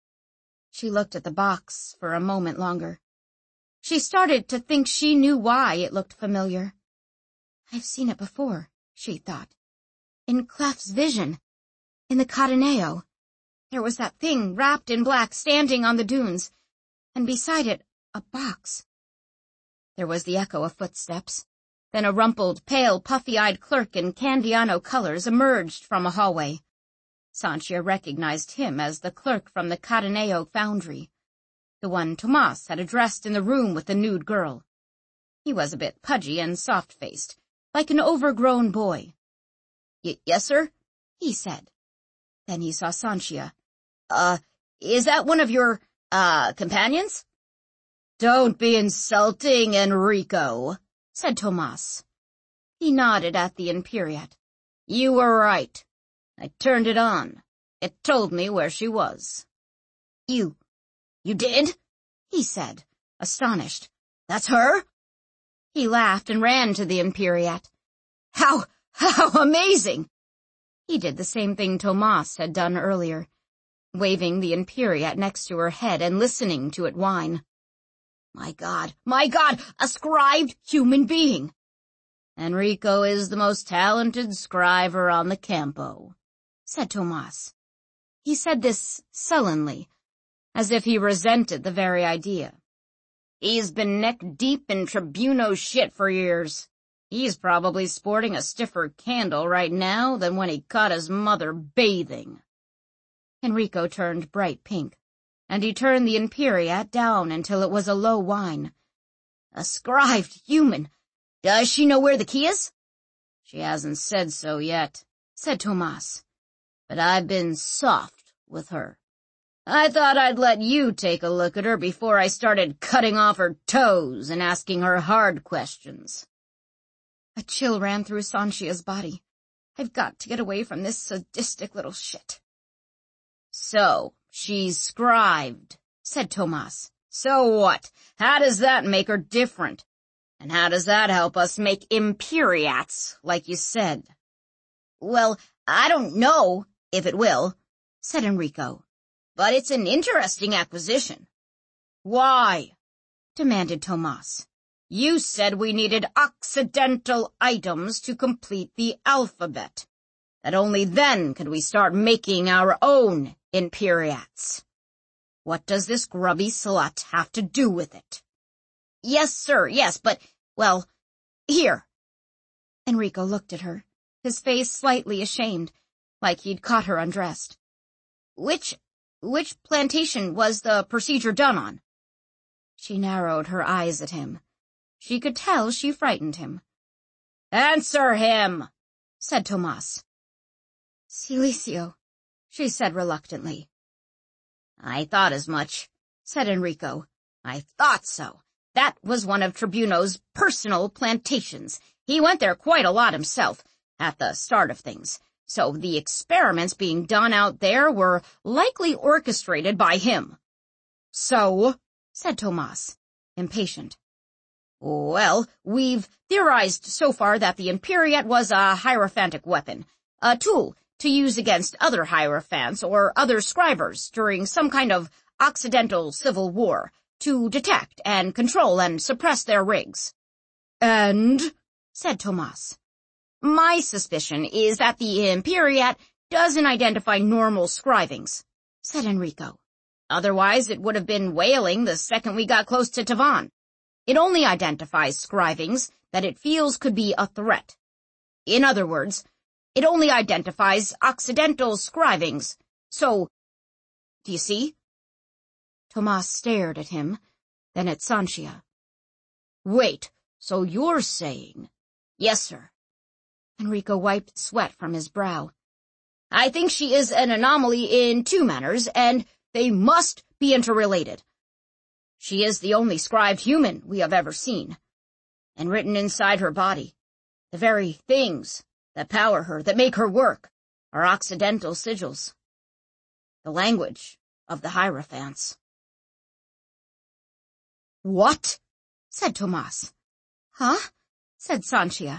She looked at the box for a moment longer. She started to think she knew why it looked familiar. "I've seen it before," she thought. "In Clef's vision. In the Cadeneo. There was that thing wrapped in black standing on the dunes, and beside it, a box." There was the echo of footsteps. Then a rumpled, pale, puffy-eyed clerk in Candiano colors emerged from a hallway. Sanchia recognized him as the clerk from the Cadeneo foundry, the one Tomas had addressed in the room with the nude girl. He was a bit pudgy and soft-faced, like an overgrown boy. Yes, sir?" he said. Then he saw Sanchia. Is that one of your, companions?" "Don't be insulting, Enrico," said Tomas. He nodded at the Imperiat. "You were right. I turned it on. It told me where she was." You did?" he said, astonished. "That's her?" He laughed and ran to the Imperiat. How amazing!" He did the same thing Tomas had done earlier, waving the Imperiat next to her head and listening to it whine. My God, a scribed human being! "Enrico is the most talented scriver on the Campo," said Tomas. He said this sullenly, as if he resented the very idea. "He's been neck-deep in Tribuno shit for years. He's probably sporting a stiffer candle right now than when he caught his mother bathing." Enrico turned bright pink, and he turned the Imperiat down until it was a low whine. "A scrived human. Does she know where the key is?" "She hasn't said so yet," said Tomas. "But I've been soft with her. I thought I'd let you take a look at her before I started cutting off her toes and asking her hard questions." A chill ran through Sanchia's body. I've got to get away from this sadistic little shit. So, she's scribed, said Tomas. So what? How does that make her different? And how does that help us make Imperiats, like you said? Well, I don't know if it will, said Enrico. But it's an interesting acquisition. Why? Demanded Tomas. You said we needed occidental items to complete the alphabet. That only then could we start making our own Imperiats. What does this grubby slut have to do with it? Yes, sir, yes, but, well, here. Enrico looked at her, his face slightly ashamed, like he'd caught her undressed. Which plantation was the procedure done on? She narrowed her eyes at him. She could tell she frightened him. Answer him, said Tomas. Silecio, she said reluctantly. I thought as much, said Enrico. I thought so. That was one of Tribuno's personal plantations. He went there quite a lot himself, at the start of things. So the experiments being done out there were likely orchestrated by him. So, said Tomas, impatient. Well, we've theorized so far that the Imperiat was a hierophantic weapon, a tool to use against other hierophants or other scribers during some kind of Occidental civil war, to detect and control and suppress their rigs. And, said Tomas, my suspicion is that the Imperiat doesn't identify normal scrivings, said Enrico. Otherwise it would have been wailing the second we got close to Tavan. It only identifies scrivings that it feels could be a threat. In other words, it only identifies Occidental scrivings. So, do you see? Tomas stared at him, then at Sanchia. Wait, so you're saying? Yes, sir. Enrico wiped sweat from his brow. I think she is an anomaly in two manners, and they must be interrelated. She is the only scribed human we have ever seen. And written inside her body, the very things that power her, that make her work, are Occidental sigils. The language of the Hierophants. What? Said Tomas. Huh? Said Sanchia.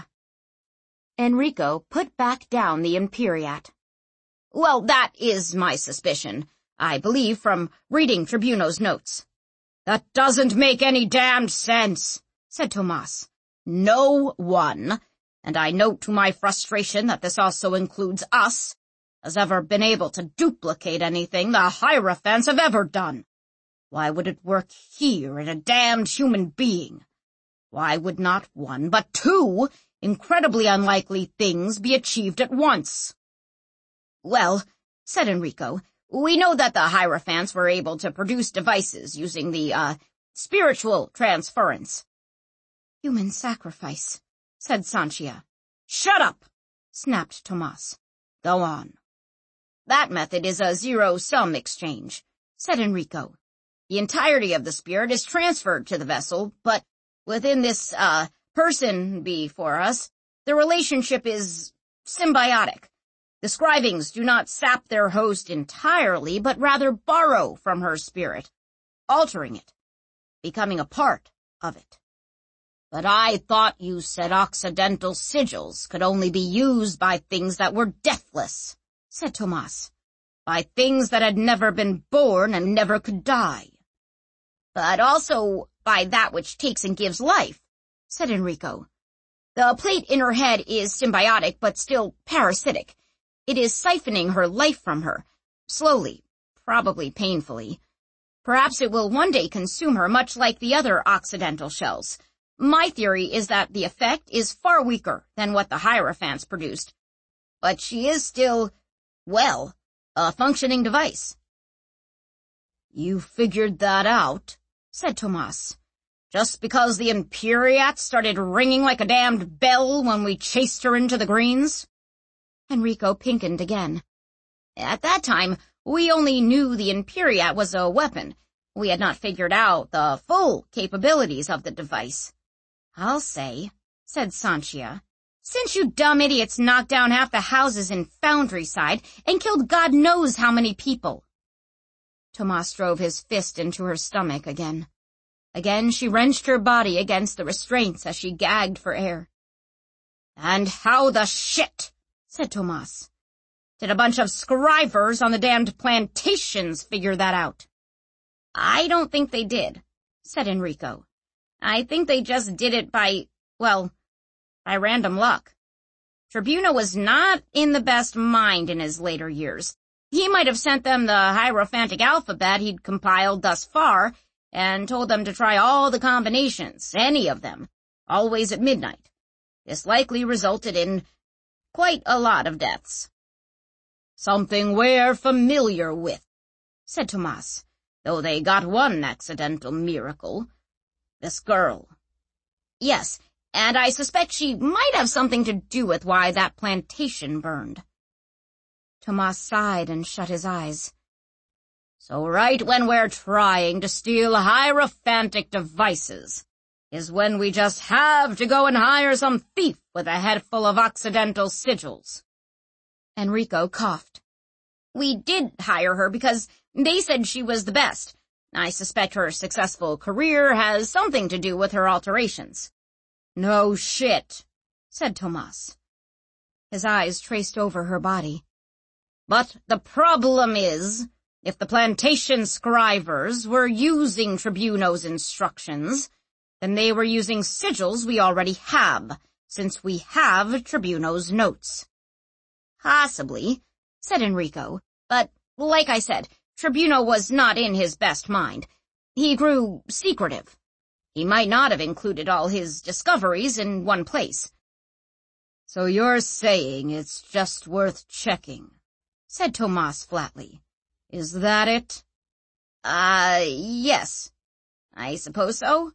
Enrico put back down the Imperiat. Well, that is my suspicion, I believe, from reading Tribuno's notes. That doesn't make any damned sense, said Tomas. No one, and I note to my frustration that this also includes us, has ever been able to duplicate anything the Hierophants have ever done. Why would it work here in a damned human being? Why would not one, but two, incredibly unlikely things be achieved at once? Well, said Enrico, we know that the Hierophants were able to produce devices using the, spiritual transference. Human sacrifice, said Sanchia. Shut up, snapped Tomas. Go on. That method is a zero-sum exchange, said Enrico. The entirety of the spirit is transferred to the vessel, but within this, person before us, the relationship is symbiotic. The scrivings do not sap their host entirely, but rather borrow from her spirit, altering it, becoming a part of it. But I thought you said Occidental sigils could only be used by things that were deathless, said Tomas, by things that had never been born and never could die. But also by that which takes and gives life, said Enrico. The plate in her head is symbiotic, but still parasitic. It is siphoning her life from her, slowly, probably painfully. Perhaps it will one day consume her, much like the other Occidental shells. My theory is that the effect is far weaker than what the Hierophants produced. But she is still, well, a functioning device. You figured that out, said Tomas. Just because the Imperiat started ringing like a damned bell when we chased her into the greens? Enrico pinkened again. At that time, we only knew the Imperiat was a weapon. We had not figured out the full capabilities of the device. I'll say, said Sanchia, Since you dumb idiots knocked down half the houses in Foundryside and killed God knows how many people. Tomas drove his fist into her stomach again. Again she wrenched her body against the restraints as she gagged for air. And how the shit, said Tomas, did a bunch of scrivers on the damned plantations figure that out? I don't think they did, said Enrico. I think they just did it by random luck. Tribuno was not in the best mind in his later years. He might have sent them the hierophantic alphabet he'd compiled thus far and told them to try all the combinations, any of them, always at midnight. This likely resulted in quite a lot of deaths. Something we're familiar with, said Tomas, though they got one accidental miracle. This girl. Yes, and I suspect she might have something to do with why that plantation burned. Tomas sighed and shut his eyes. So right when we're trying to steal hierophantic devices is when we just have to go and hire some thief with a head full of occidental sigils. Enrico coughed. We did hire her because they said she was the best. I suspect her successful career has something to do with her alterations. No shit, said Tomas. His eyes traced over her body. But the problem is, if the plantation scrivers were using Tribuno's instructions, then they were using sigils we already have, since we have Tribuno's notes. Possibly, said Enrico, but like I said, Tribuno was not in his best mind. He grew secretive. He might not have included all his discoveries in one place. So you're saying it's just worth checking, said Tomas flatly. Is that it? Yes. I suppose so.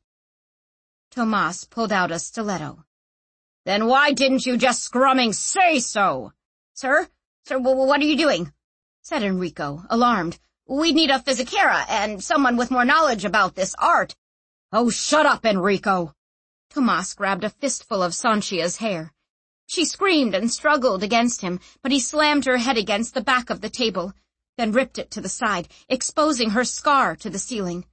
Tomas pulled out a stiletto. Then why didn't you just scrumming say so? Sir, what are you doing? Said Enrico, alarmed. We need a physicera and someone with more knowledge about this art. Oh, shut up, Enrico. Tomas grabbed a fistful of Sanchia's hair. She screamed and struggled against him, but he slammed her head against the back of the table, then ripped it to the side, exposing her scar to the ceiling.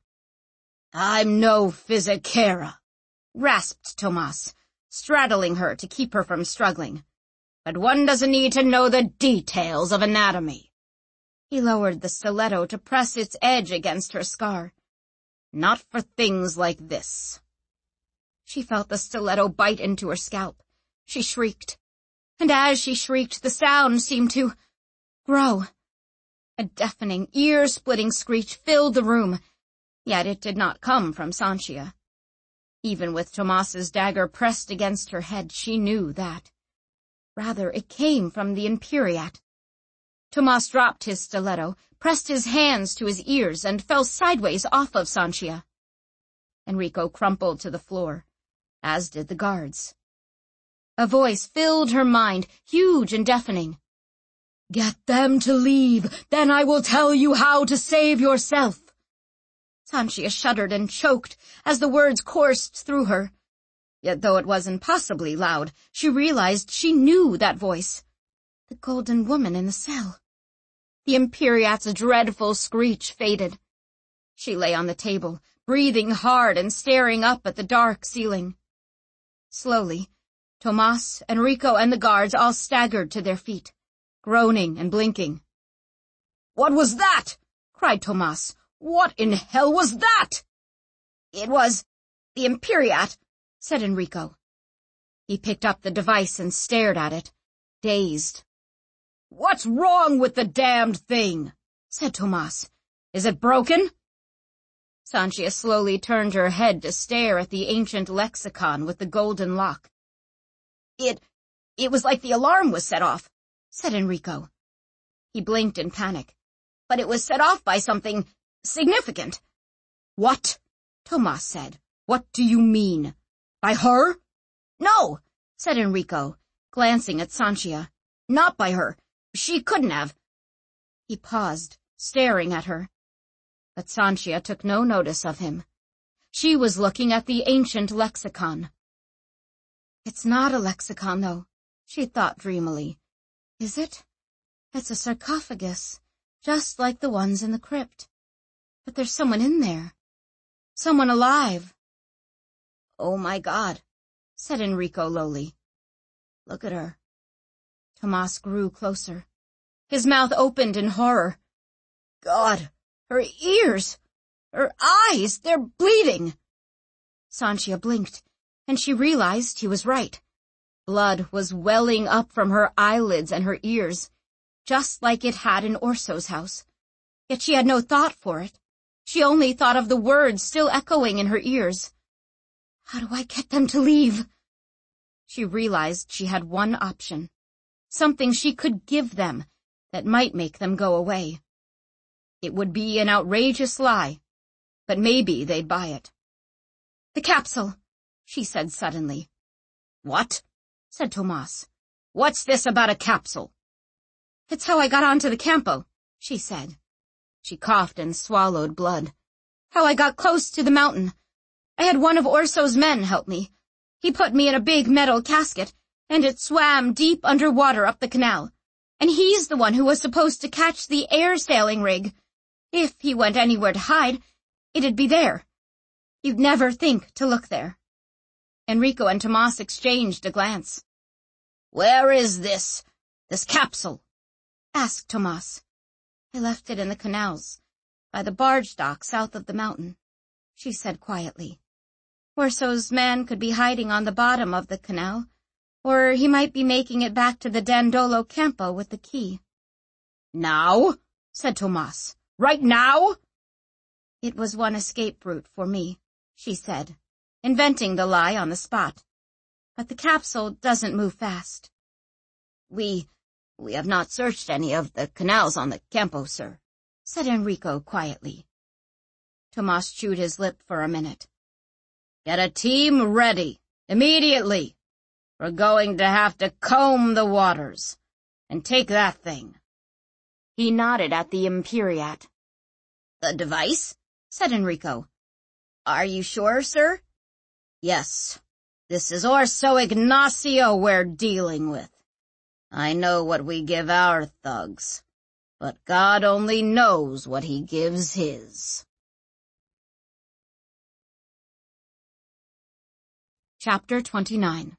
I'm no physicera, rasped Tomas, straddling her to keep her from struggling. But one doesn't need to know the details of anatomy. He lowered the stiletto to press its edge against her scar. Not for things like this. She felt the stiletto bite into her scalp. She shrieked. And as she shrieked, the sound seemed to grow. A deafening, ear-splitting screech filled the room, yet it did not come from Sanchia. Even with Tomas's dagger pressed against her head, she knew that. Rather, it came from the Imperiat. Tomas dropped his stiletto, pressed his hands to his ears, and fell sideways off of Sanchia. Enrico crumpled to the floor, as did the guards. A voice filled her mind, huge and deafening. Get them to leave, then I will tell you how to save yourself. Sanchia shuddered and choked as the words coursed through her. Yet though it was impossibly loud, she realized she knew that voice. The golden woman in the cell. The Imperiat's dreadful screech faded. She lay on the table, breathing hard and staring up at the dark ceiling. Slowly, Tomas, Enrico, and the guards all staggered to their feet, groaning and blinking. What was that? Cried Tomas. What in hell was that? It was the Imperiat, said Enrico. He picked up the device and stared at it, dazed. What's wrong with the damned thing? Said Tomas. Is it broken? Sanchia slowly turned her head to stare at the ancient lexicon with the golden lock. It was like the alarm was set off, said Enrico. He blinked in panic. But it was set off by something significant. What? Tomas said. What do you mean? By her? No, said Enrico, glancing at Sanchia. Not by her. She couldn't have. He paused, staring at her. But Sanchia took no notice of him. She was looking at the ancient lexicon. It's not a lexicon, though, she thought dreamily. Is it? It's a sarcophagus, just like the ones in the crypt. But there's someone in there. Someone alive. Oh my God, said Enrico lowly. Look at her. Tomas grew closer. His mouth opened in horror. God, her ears, her eyes, they're bleeding. Sanchia blinked, and she realized he was right. Blood was welling up from her eyelids and her ears, just like it had in Orso's house. Yet she had no thought for it. She only thought of the words still echoing in her ears. How do I get them to leave? She realized she had one option, something she could give them that might make them go away. It would be an outrageous lie, but maybe they'd buy it. The capsule, she said suddenly. What? Said Tomas. What's this about a capsule? It's how I got onto the campo, she said. She coughed and swallowed blood. How I got close to the mountain. I had one of Orso's men help me. He put me in a big metal casket, and it swam deep underwater up the canal. And he's the one who was supposed to catch the air sailing rig. If he went anywhere to hide, it'd be there. You'd never think to look there. Enrico and Tomas exchanged a glance. Where is this capsule? Asked Tomas. I left it in the canals, by the barge dock south of the mountain, she said quietly. Orso's man could be hiding on the bottom of the canal, or he might be making it back to the Dandolo Campo with the key. Now? Said Tomas. Right now? It was one escape route for me, she said, inventing the lie on the spot. But the capsule doesn't move fast. We have not searched any of the canals on the Campo, sir, said Enrico quietly. Tomas chewed his lip for a minute. Get a team ready, immediately. We're going to have to comb the waters. And take that thing. He nodded at the Imperiat. The device? Said Enrico. Are you sure, sir? Yes. This is Orso Ignacio we're dealing with. I know what we give our thugs, but God only knows what he gives his. Chapter 29.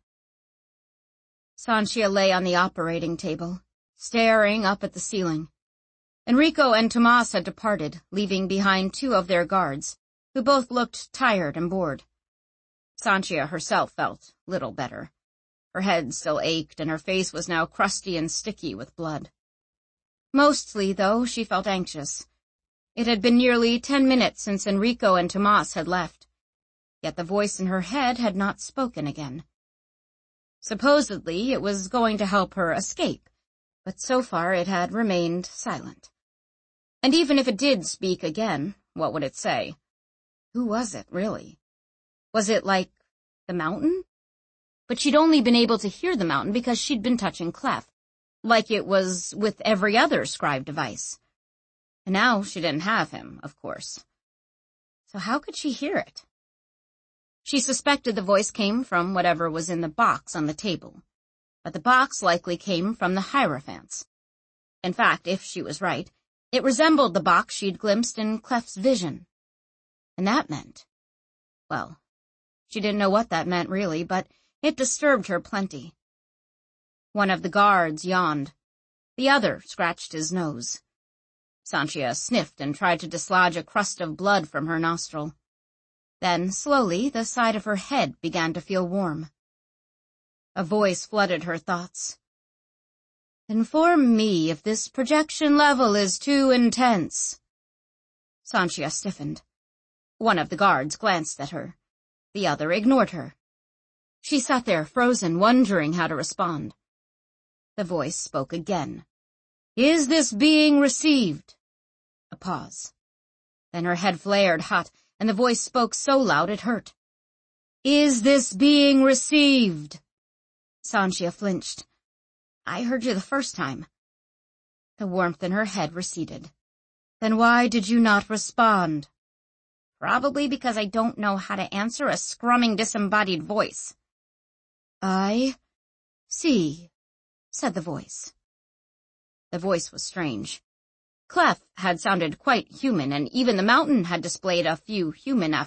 Sanchia lay on the operating table, staring up at the ceiling. Enrico and Tomas had departed, leaving behind two of their guards, who both looked tired and bored. Sanchia herself felt little better. Her head still ached, and her face was now crusty and sticky with blood. Mostly, though, she felt anxious. It had been nearly 10 minutes since Enrico and Tomas had left, yet the voice in her head had not spoken again. Supposedly, it was going to help her escape, but so far it had remained silent. And even if it did speak again, what would it say? Who was it, really? Was it like the mountain? But she'd only been able to hear the mountain because she'd been touching Clef, like it was with every other scribe device. And now she didn't have him, of course. So how could she hear it? She suspected the voice came from whatever was in the box on the table, but the box likely came from the Hierophants. In fact, if she was right, it resembled the box she'd glimpsed in Clef's vision. And that meant, well, she didn't know what that meant really, but it disturbed her plenty. One of the guards yawned. The other scratched his nose. Sanchia sniffed and tried to dislodge a crust of blood from her nostril. Then, slowly, the side of her head began to feel warm. A voice flooded her thoughts. Inform me if this projection level is too intense. Sanchia stiffened. One of the guards glanced at her. The other ignored her. She sat there frozen, wondering how to respond. The voice spoke again. Is this being received? A pause. Then her head flared hot, and the voice spoke so loud it hurt. Is this being received? Sanchia flinched. I heard you the first time. The warmth in her head receded. Then why did you not respond? Probably because I don't know how to answer a scrumming disembodied voice. I see, said the voice. The voice was strange. Clef had sounded quite human, and even the mountain had displayed a few human